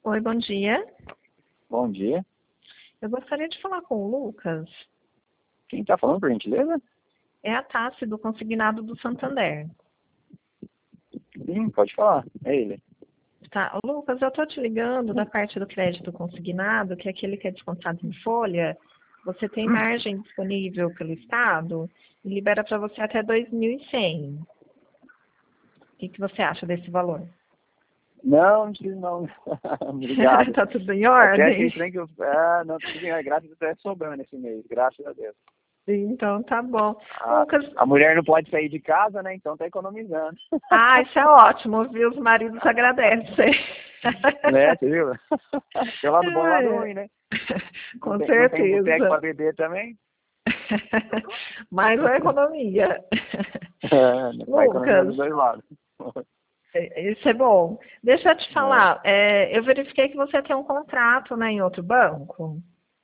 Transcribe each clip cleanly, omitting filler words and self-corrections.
Oi, bom dia. Bom dia. Eu gostaria de falar com o Lucas. Quem está falando, por gentileza? É a Tassi do Consignado do Santander. Sim, pode falar. É ele. Tá, ô, Lucas, eu estou te ligando da parte do crédito consignado, que é aquele que é descontado em folha. Você tem margem disponível pelo Estado e libera para você até 2.100. O que você acha desse valor? Não preciso não. Obrigado. Tá tudo em Até ordem? achei estranho que eu... não, tudo bem. Graças a Deus, é sobrando esse mês. Graças a Deus. Então tá bom. Lucas, A mulher não pode sair de casa, né? Então tá economizando. isso é ótimo, viu? Os maridos agradecem. Né, você viu? Tem o lado bom e o lado É. ruim, né? Com Não tem boteco certeza. pra beber também? Mais uma economia. Vai economizando Lucas, dos dois lados. isso é bom. Deixa eu te É. falar, eu verifiquei que você tem um contrato, né, em outro banco.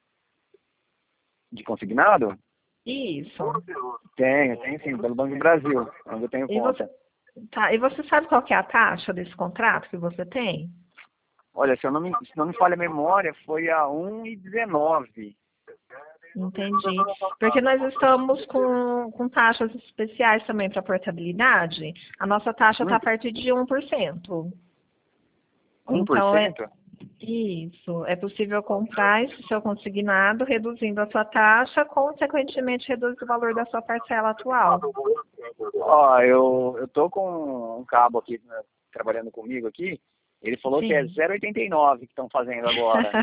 De consignado? Isso. Tenho sim, pelo Banco do Brasil, onde eu tenho E você, conta. e você sabe qual que é a taxa desse contrato que você tem? Olha, se não me falha a memória, foi a 1,19. Entendi. Porque nós estamos com taxas especiais também para portabilidade. A nossa taxa está a partir de 1%. Então, 1%? isso. É possível comprar esse seu consignado, reduzindo a sua taxa, consequentemente reduz o valor da sua parcela atual. Ó, eu tô com um cabo aqui, né, trabalhando comigo aqui. Ele falou que é Sim. 0,89 que estão fazendo agora.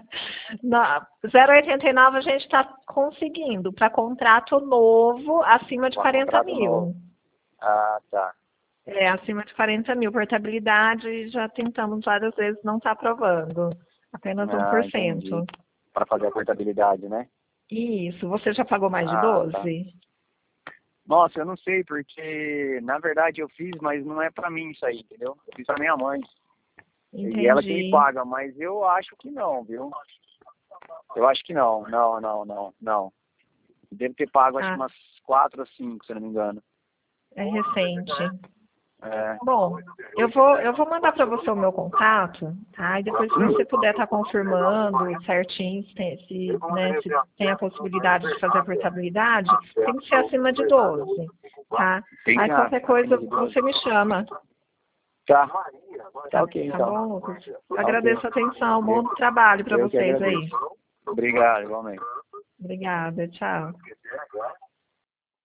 0,89 a gente está conseguindo para contrato novo acima de Com 40 contrato novo. mil. Ah, tá. Acima de 40 mil. Portabilidade já tentamos várias vezes, não está aprovando. Apenas Ah, entendi. 1%. Para fazer a portabilidade, né? Isso. Você já pagou mais de Ah, tá. 12? Nossa, eu não sei, porque na verdade eu fiz, mas não é pra mim isso aí, entendeu? Eu fiz pra minha mãe. E ela que me Entendi. paga, mas eu acho que não, viu? Eu acho que não. Não. Devo ter pago, acho que Ah, umas 4 ou 5, se eu não me engano. é recente. É. Bom, eu vou mandar para você o meu contato, tá? E depois, se você puder estar confirmando certinho se tem a possibilidade de fazer a portabilidade, tem que ser acima de 12, tá? Tem Aí que qualquer coisa você me chama, Tá. Tá ok, tá então. bom, Lucas? Tá ok. Agradeço a atenção, bom trabalho para Eu que vocês aí. agradeço. Obrigado, igualmente. Obrigada, tchau.